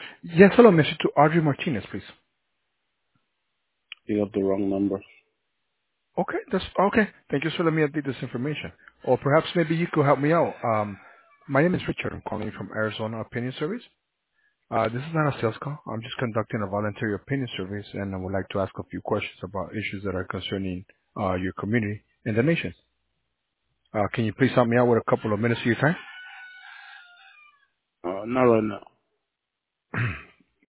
Yes, hello, Mr. To Audrey Martinez, please. You have the wrong number. Okay, that's okay. Thank you for letting me update this information. Or perhaps maybe you could help me out. My name is Richard. I'm calling from Arizona Opinion Service. This is not a sales call. I'm just conducting a voluntary opinion service, and I would like to ask a few questions about issues that are concerning your community and the nation. Can you please help me out with a couple of minutes of your time? Not right now.